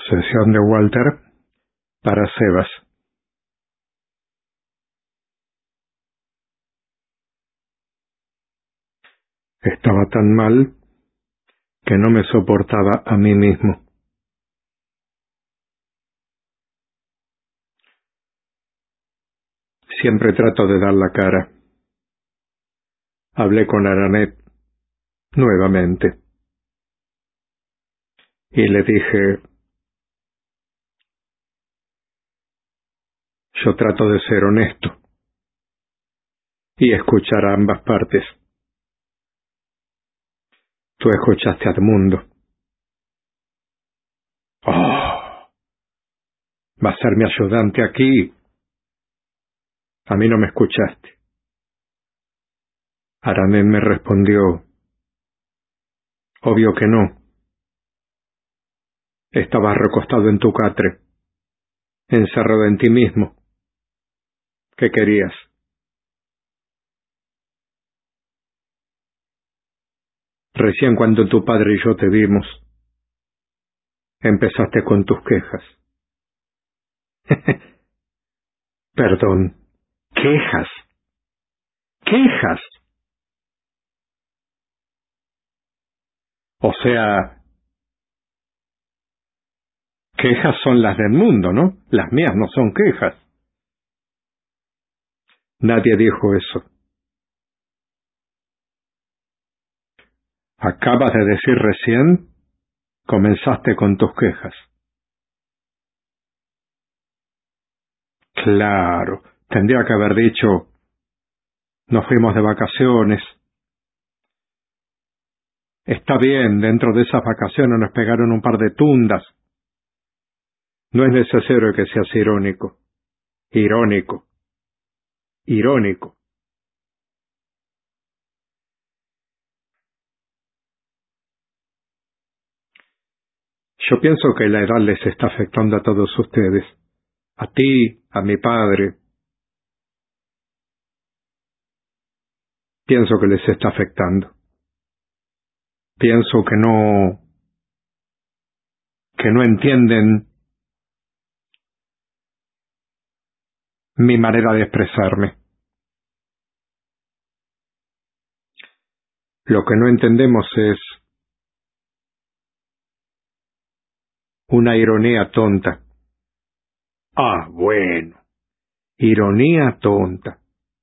Sesión de Walter para Sebas. Estaba tan mal que no me soportaba a mí mismo. Siempre trato de dar la cara. Hablé con Aranet nuevamente y le dije: yo trato de ser honesto y escuchar a ambas partes. Tú escuchaste a Edmundo. ¡Oh! Va a ser mi ayudante aquí. A mí no me escuchaste. Aranet me respondió: obvio que no. Estabas recostado en tu catre, encerrado en ti mismo. ¿Qué querías? Recién cuando tu padre y yo te vimos, empezaste con tus quejas. Perdón, quejas. ¡Quejas! O sea, quejas son las del mundo, ¿no? Las mías no son quejas. Nadie dijo eso. Acabas de decir recién, comenzaste con tus quejas. Claro, tendría que haber dicho: nos fuimos de vacaciones. Está bien, dentro de esas vacaciones nos pegaron un par de tundas. No es necesario que seas irónico. Irónico. Irónico. Yo pienso que la edad les está afectando a todos ustedes. A ti, a mi padre. Pienso que les está afectando. Pienso que no entienden mi manera de expresarme. Lo que no entendemos es una ironía tonta. Ah, bueno. Ironía tonta.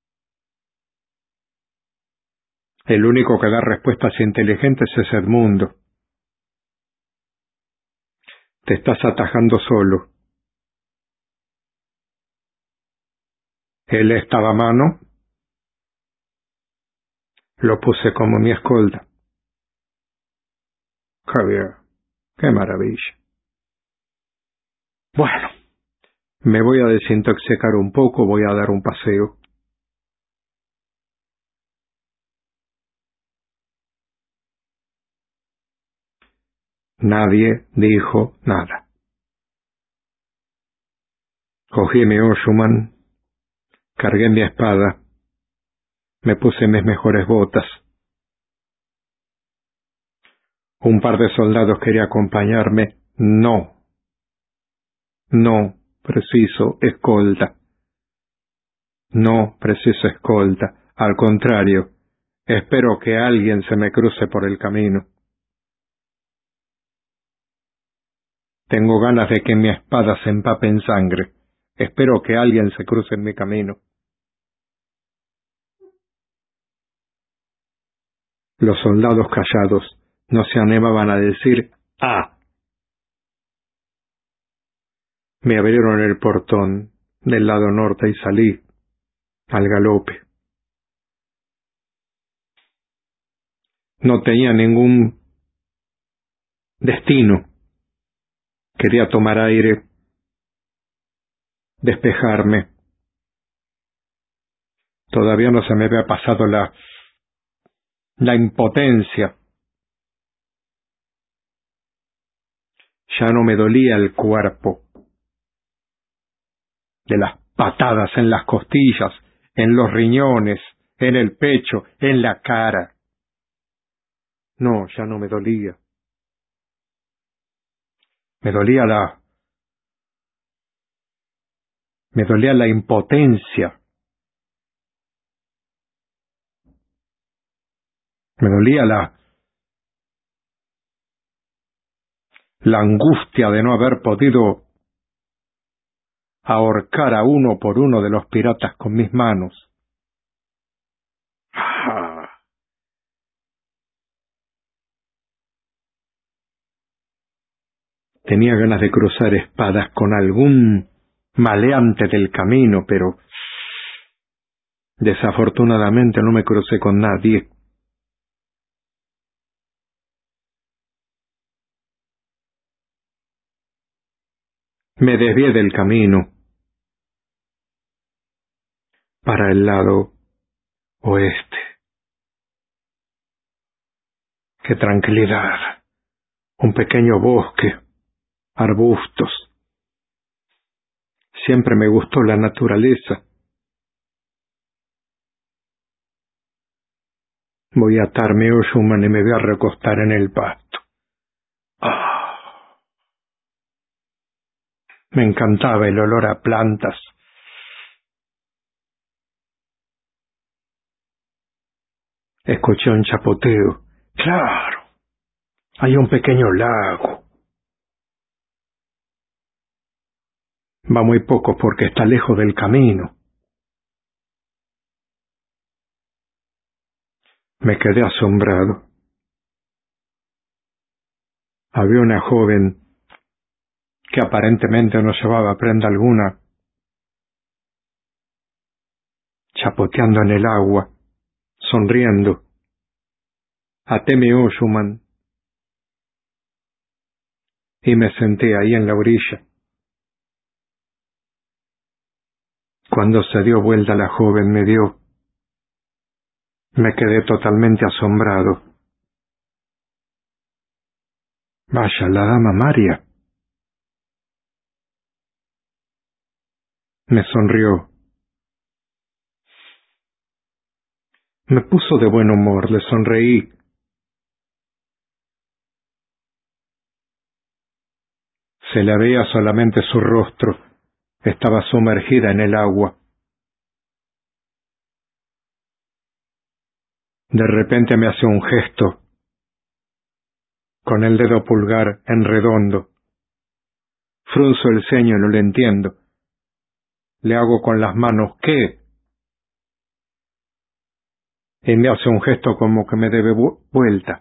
El único que da respuestas inteligentes es Edmundo. Te estás atajando solo. Él estaba a mano. Lo puse como mi escolta. Javier, qué maravilla. Bueno, me voy a desintoxicar un poco, voy a dar un paseo. Nadie dijo nada. Cogí mi Oshuman, cargué mi espada, me puse mis mejores botas. Un par de soldados quería acompañarme. No preciso escolta. No preciso escolta. Al contrario, espero que alguien se me cruce por el camino. Tengo ganas de que mi espada se empape en sangre. Espero que alguien se cruce en mi camino. Los soldados callados no se animaban a decir ¡ah! Me abrieron el portón del lado norte y salí al galope. No tenía ningún destino. Quería tomar aire, despejarme. Todavía no se me había pasado la impotencia. Ya no me dolía el cuerpo. De las patadas en las costillas, en los riñones, en el pecho, en la cara. No, ya no me dolía. Me dolía la impotencia. Me dolía la angustia de no haber podido ahorcar a uno por uno de los piratas con mis manos. ¡Ah! Tenía ganas de cruzar espadas con algún maleante del camino, pero desafortunadamente no me crucé con nadie. Me desvié del camino para el lado oeste. ¡Qué tranquilidad! Un pequeño bosque, arbustos. Siempre me gustó la naturaleza. Voy a atarme Ushman y me voy a recostar en el pasto. ¡Ah! Me encantaba el olor a plantas. Escuché un chapoteo. ¡Claro! Hay un pequeño lago. Va muy poco porque está lejos del camino. Me quedé asombrado. Había una joven que aparentemente no llevaba prenda alguna, chapoteando en el agua, sonriendo. Atéme Ushman y me senté ahí en la orilla. Cuando se dio vuelta la joven me quedé totalmente asombrado. Vaya, la dama María. Me sonrió. Me puso de buen humor, le sonreí. Se le veía solamente su rostro. Estaba sumergida en el agua. De repente me hace un gesto, con el dedo pulgar en redondo. Frunzo el ceño y no lo entiendo. Le hago con las manos, ¿qué? Y me hace un gesto como que me debe vuelta.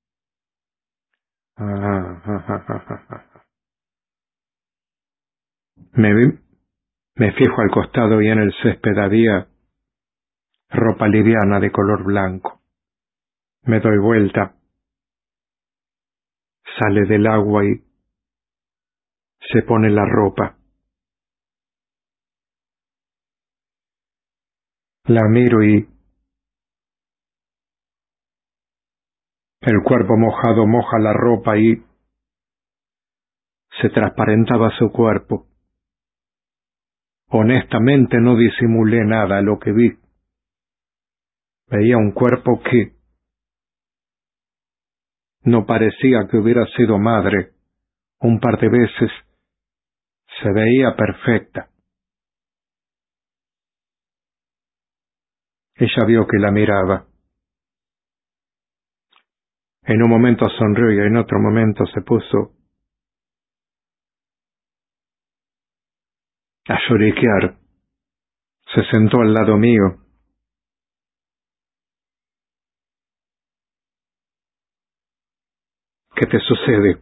Me fijo al costado y en el césped había ropa liviana de color blanco. Me doy vuelta. Sale del agua y se pone la ropa. La miro y el cuerpo mojado moja la ropa y se transparentaba su cuerpo. Honestamente no disimulé nada a lo que vi. Veía un cuerpo que no parecía que hubiera sido madre. Un par de veces se veía perfecta. Ella vio que la miraba. En un momento sonrió y en otro momento se puso a lloriquear. Se sentó al lado mío. ¿Qué te sucede?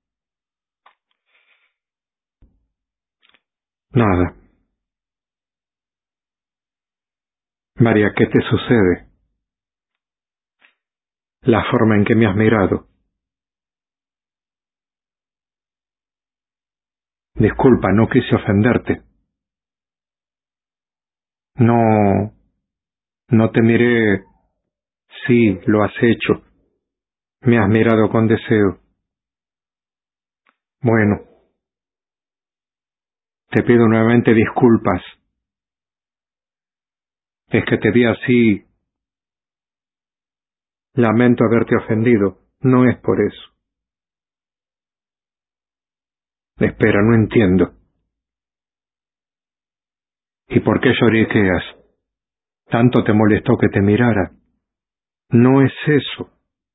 Nada. María, ¿qué te sucede? La forma en que me has mirado. Disculpa, no quise ofenderte. No te miré. Sí, lo has hecho. Me has mirado con deseo. Bueno, te pido nuevamente disculpas. Es que te vi así. Lamento haberte ofendido. No es por eso. Espera, no entiendo. ¿Y por qué lloriqueas? ¿Tanto te molestó que te mirara? No es eso.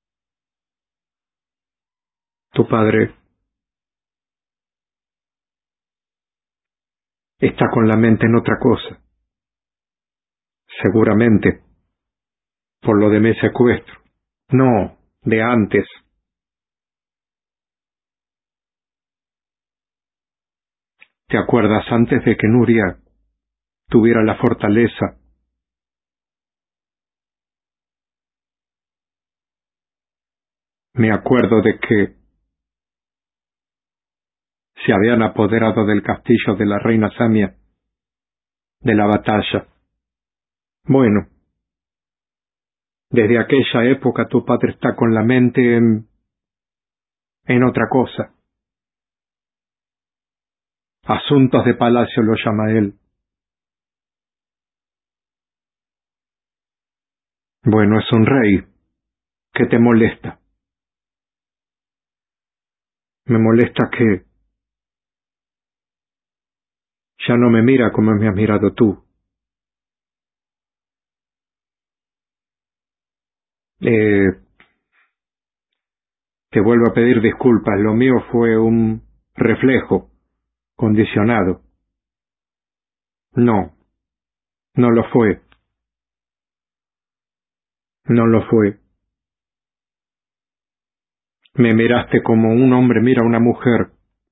Tu padre está con la mente en otra cosa. Seguramente, por lo de mi secuestro. No, de antes. ¿Te acuerdas antes de que Nuria tuviera la fortaleza? Me acuerdo de que se habían apoderado del castillo de la reina Samia, de la batalla. Bueno, desde aquella época tu padre está con la mente en otra cosa. Asuntos de palacio lo llama él. Bueno, es un rey. ¿Qué te molesta? Me molesta que ya no me mira como me has mirado tú. Te vuelvo a pedir disculpas. Lo mío fue un reflejo condicionado. No, no lo fue. No lo fue. Me miraste como un hombre mira a una mujer.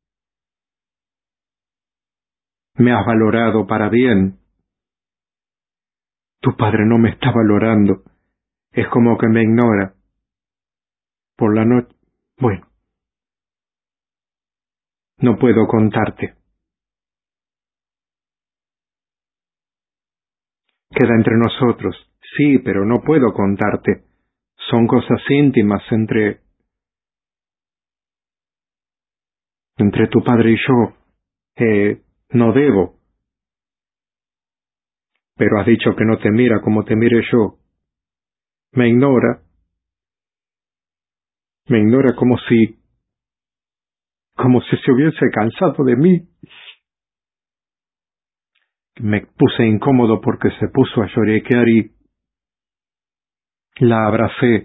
Me has valorado para bien. Tu padre no me está valorando. Es como que me ignora. Por la noche... Bueno, no puedo contarte. Queda entre nosotros. Sí, pero no puedo contarte. Son cosas íntimas entre tu padre y yo. No debo. Pero has dicho que no te mira como te mire yo. Me ignora. Me ignora como si se hubiese cansado de mí. Me puse incómodo porque se puso a lloriquear y la abracé.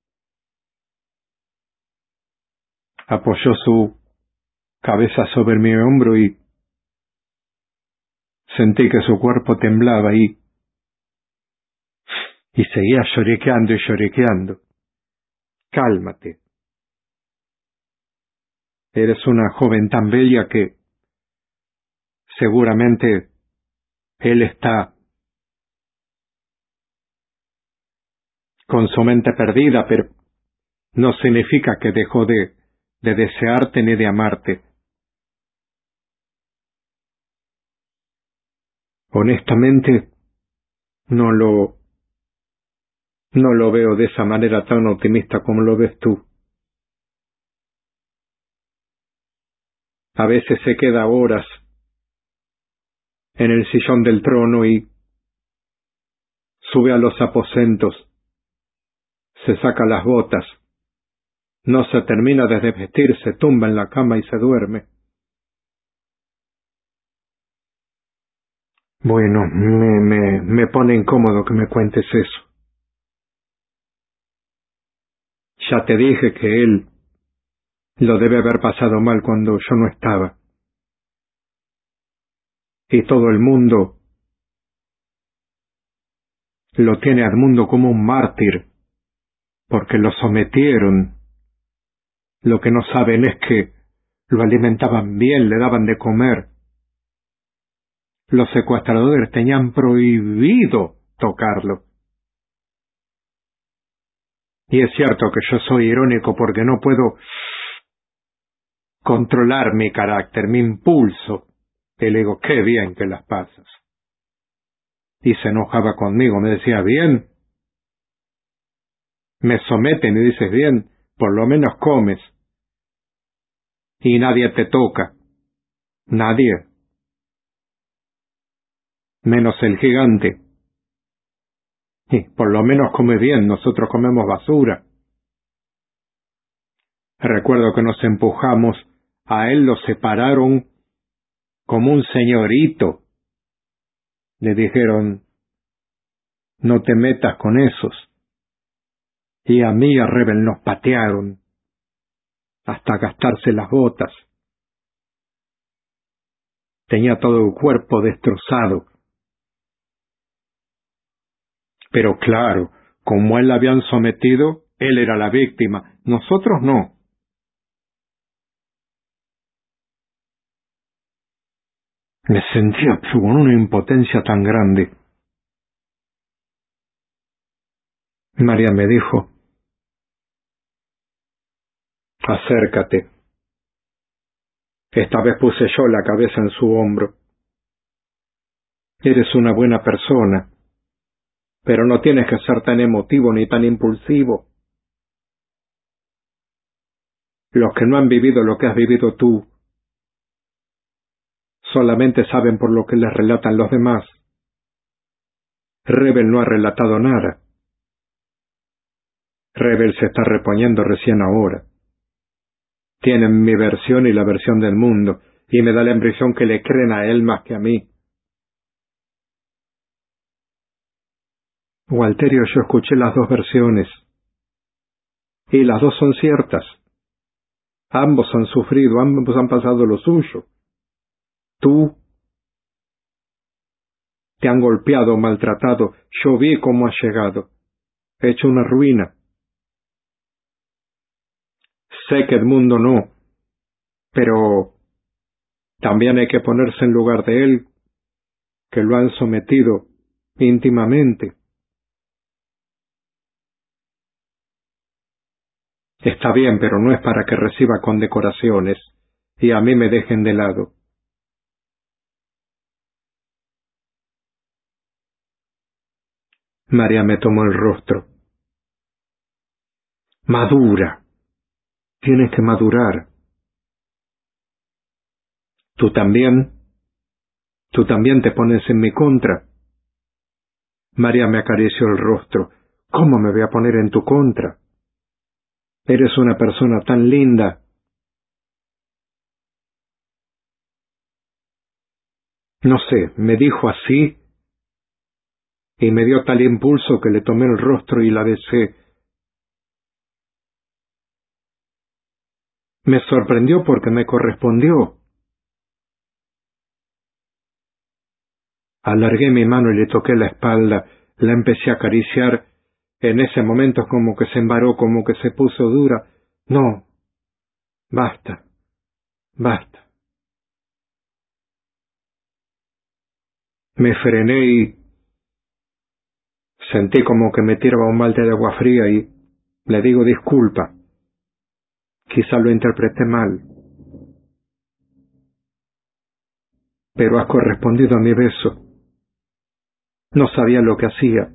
Apoyó su cabeza sobre mi hombro y sentí que su cuerpo temblaba y seguía lloriqueando y lloriqueando. Cálmate. Eres una joven tan bella que seguramente él está con su mente perdida, pero no significa que dejó de desearte ni de amarte. Honestamente, no lo veo de esa manera tan optimista como lo ves tú. A veces se queda horas en el sillón del trono y sube a los aposentos, se saca las botas, no se termina de desvestir, se tumba en la cama y se duerme. Bueno, me pone incómodo que me cuentes eso. Ya te dije que él lo debe haber pasado mal cuando yo no estaba. Y todo el mundo lo tiene al mundo como un mártir, porque lo sometieron. Lo que no saben es que lo alimentaban bien, le daban de comer. Los secuestradores tenían prohibido tocarlo. Y es cierto que yo soy irónico porque no puedo controlar mi carácter, mi impulso. Y le digo, qué bien que las pasas. Y se enojaba conmigo, me decía, bien, me someten y dices, bien, por lo menos comes. Y nadie te toca. Nadie. Menos el gigante. Y por lo menos come bien, nosotros comemos basura. Recuerdo que nos empujamos A él lo separaron como un señorito. Le dijeron, no te metas con esos. Y a mí y a Rebel nos patearon hasta gastarse las botas. Tenía todo el cuerpo destrozado. Pero claro, como a él la habían sometido, él era la víctima, nosotros no. Me sentía con una impotencia tan grande. María me dijo, acércate. Esta vez puse yo la cabeza en su hombro. Eres una buena persona, pero no tienes que ser tan emotivo ni tan impulsivo. Los que no han vivido lo que has vivido tú, solamente saben por lo que les relatan los demás. Rebel no ha relatado nada. Rebel se está reponiendo recién ahora. Tienen mi versión y la versión del mundo, y me da la impresión que le creen a él más que a mí. Walterio, yo escuché las dos versiones, y las dos son ciertas. Ambos han sufrido, ambos han pasado lo suyo. Tú te han golpeado, maltratado, yo vi cómo has llegado, hecho una ruina. Sé que Edmundo no, pero también hay que ponerse en lugar de él, que lo han sometido íntimamente. Está bien, pero no es para que reciba condecoraciones y a mí me dejen de lado. María me tomó el rostro. Madura. Tienes que madurar. Tú también te pones en mi contra. María me acarició el rostro. ¿Cómo me voy a poner en tu contra? Eres una persona tan linda. No sé, me dijo así y me dio tal impulso que le tomé el rostro y la besé. Me sorprendió porque me correspondió. Alargué mi mano y le toqué la espalda, la empecé a acariciar. En ese momento como que se embaró, como que se puso dura. No, basta, basta. Me frené y sentí como que me tiraba un balde de agua fría y le digo disculpa. Quizá lo interpreté mal. Pero has correspondido a mi beso. No sabía lo que hacía.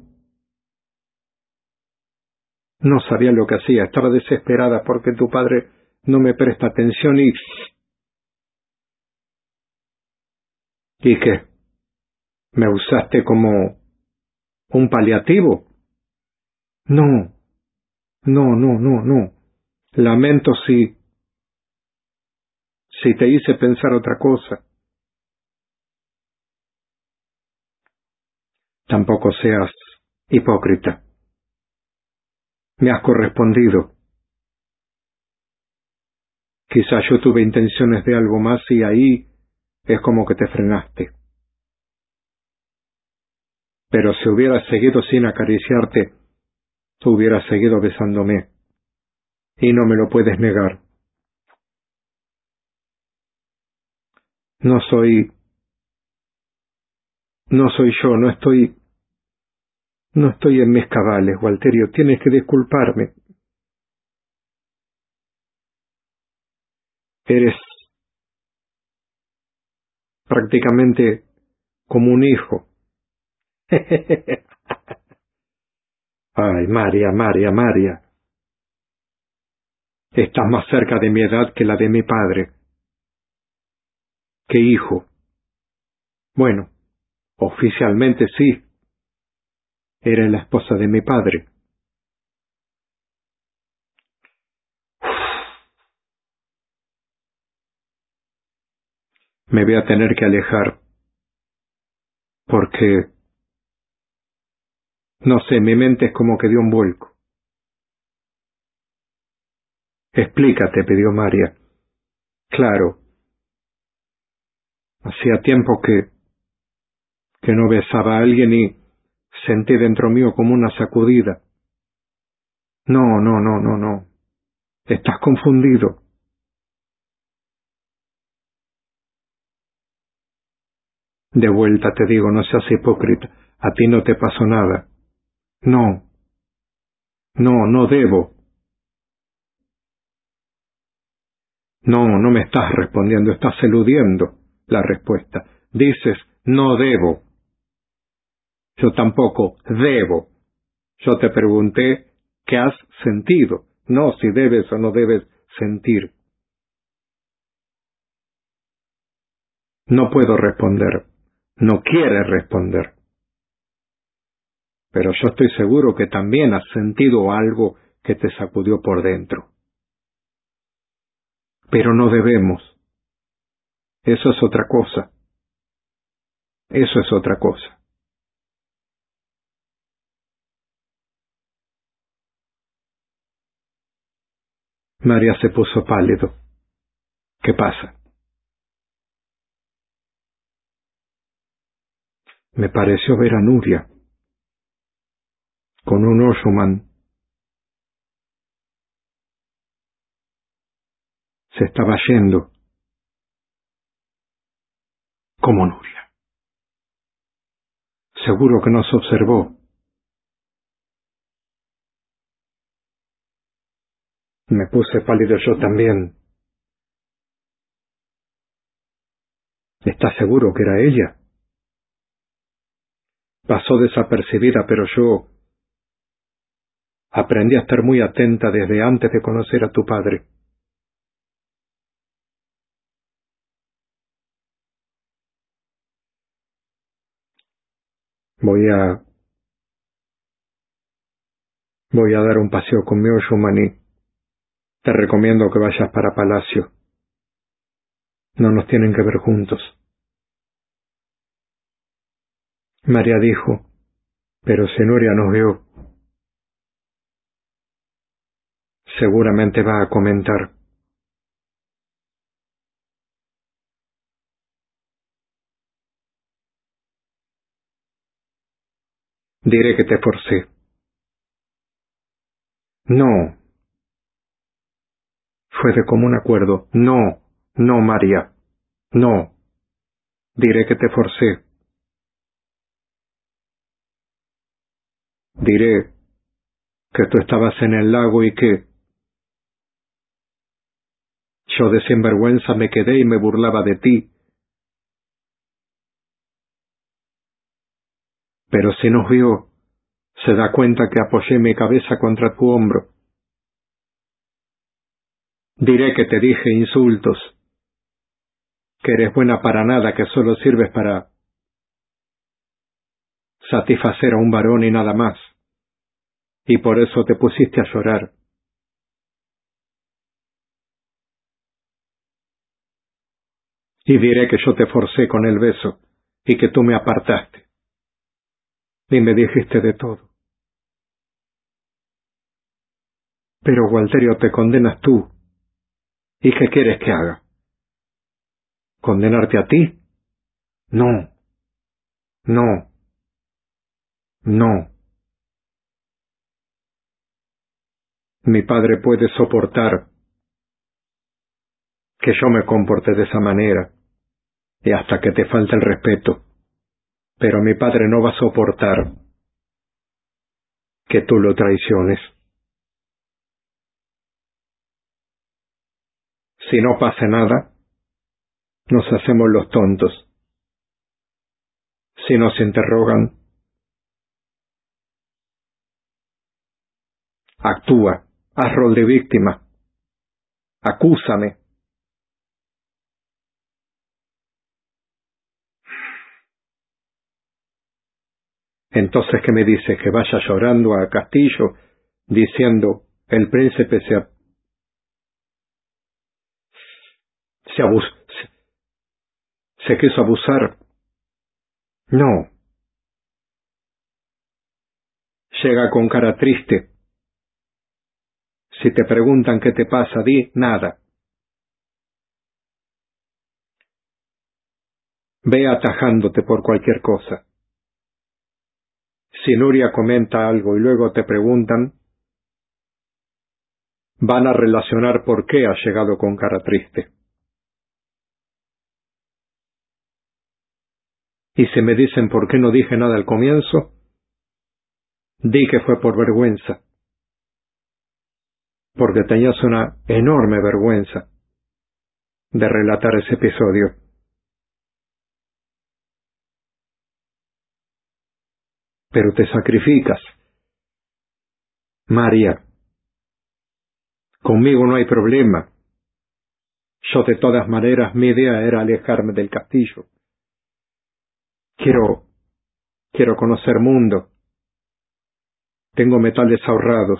No sabía lo que hacía. Estaba desesperada porque tu padre no me presta atención y... ¿Y qué? ¿Me usaste como un paliativo? No, no. Lamento si te hice pensar otra cosa. Tampoco seas hipócrita. Me has correspondido. Quizás yo tuve intenciones de algo más y ahí es como que te frenaste. Pero si hubieras seguido sin acariciarte, tú hubieras seguido besándome. Y no me lo puedes negar. No soy yo, no estoy en mis cabales, Walterio, tienes que disculparme. Eres prácticamente como un hijo. Ay, María. Estás más cerca de mi edad que la de mi padre. ¿Qué hijo? Bueno, oficialmente sí. Eres la esposa de mi padre. Me voy a tener que alejar, porque, no sé, mi mente es como que dio un vuelco. Explícate, pidió María. Claro, hacía tiempo que no besaba a alguien y sentí dentro mío como una sacudida. No. Estás confundido. De vuelta te digo, no seas hipócrita. A ti no te pasó nada. No debo. No me estás respondiendo, estás eludiendo la respuesta. Dices, no debo. Yo tampoco debo. Yo te pregunté qué has sentido, no si debes o no debes sentir. No puedo responder. No quieres responder. Pero yo estoy seguro que también has sentido algo que te sacudió por dentro. Pero no debemos. Eso es otra cosa. Eso es otra cosa. María se puso pálido. ¿Qué pasa? Me pareció ver a Nuria con un Oshuman. Se estaba yendo. ¿Cómo Nuria? Seguro que nos observó. Me puse pálido yo también. ¿Estás seguro que era ella? Pasó desapercibida, pero yo aprendí a estar muy atenta desde antes de conocer a tu padre. Voy a dar un paseo con mi Oshuman y te recomiendo que vayas para Palacio. No nos tienen que ver juntos. María dijo, pero si Nuria nos vio, seguramente va a comentar. Diré que te forcé. No, fue de común acuerdo. No, María. No, diré que te forcé. Diré que tú estabas en el lago y que yo de sinvergüenza me quedé y me burlaba de ti. Pero si nos vio, se da cuenta que apoyé mi cabeza contra tu hombro. Diré que te dije insultos, que eres buena para nada, que solo sirves para satisfacer a un varón y nada más. Y por eso te pusiste a llorar. Y diré que yo te forcé con el beso y que tú me apartaste. Y me dijiste de todo. Pero, Gualterio, te condenas tú. ¿Y qué quieres que haga? ¿Condenarte a ti? No, no, no. Mi padre puede soportar que yo me comporte de esa manera y hasta que te falte el respeto. Pero mi padre no va a soportar que tú lo traiciones. Si no pasa nada, nos hacemos los tontos. Si nos interrogan, actúa, haz rol de víctima, acúsame. Entonces, ¿qué me dices? Que vaya llorando a Castillo diciendo, el príncipe se abusó, ¿Se quiso abusar? No. Llega con cara triste. Si te preguntan qué te pasa, di nada. Ve atajándote por cualquier cosa. Si Nuria comenta algo y luego te preguntan, van a relacionar por qué ha llegado con cara triste. Y si me dicen por qué no dije nada al comienzo, di que fue por vergüenza, porque tenías una enorme vergüenza de relatar ese episodio. Pero te sacrificas. María, conmigo no hay problema. Yo de todas maneras mi idea era alejarme del castillo. Quiero conocer mundo. Tengo metales ahorrados.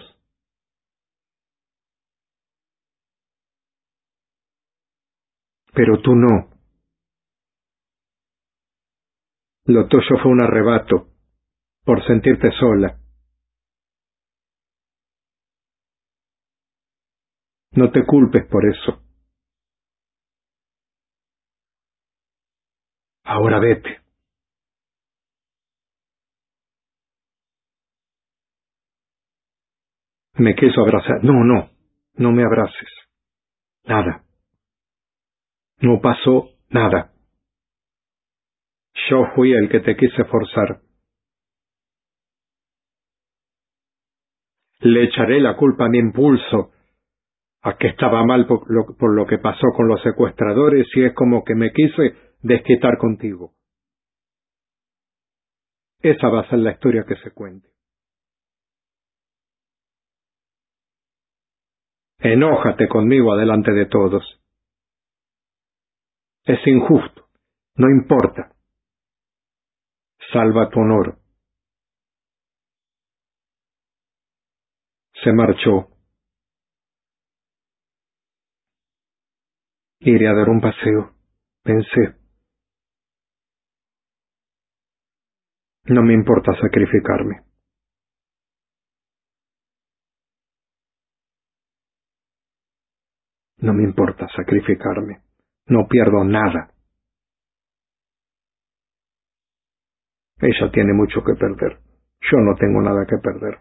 Pero tú no. Lo tuyo fue un arrebato, por sentirte sola. No te culpes por eso. Ahora vete. Me quiso abrazar. No me abraces. Nada. No pasó nada. Yo fui el que te quise forzar. Le echaré la culpa a mi impulso, a que estaba mal por lo que pasó con los secuestradores, y es como que me quise desquitar contigo. Esa va a ser la historia que se cuente. Enójate conmigo delante de todos. Es injusto. No importa. Salva tu honor. Se marchó. Iré a dar un paseo. Pensé. No me importa sacrificarme. No me importa sacrificarme. No pierdo nada. Ella tiene mucho que perder. Yo no tengo nada que perder.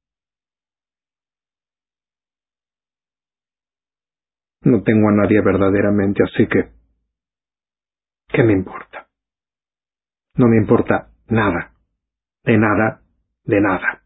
No tengo a nadie verdaderamente, así que, ¿qué me importa? No me importa nada. De nada. De nada.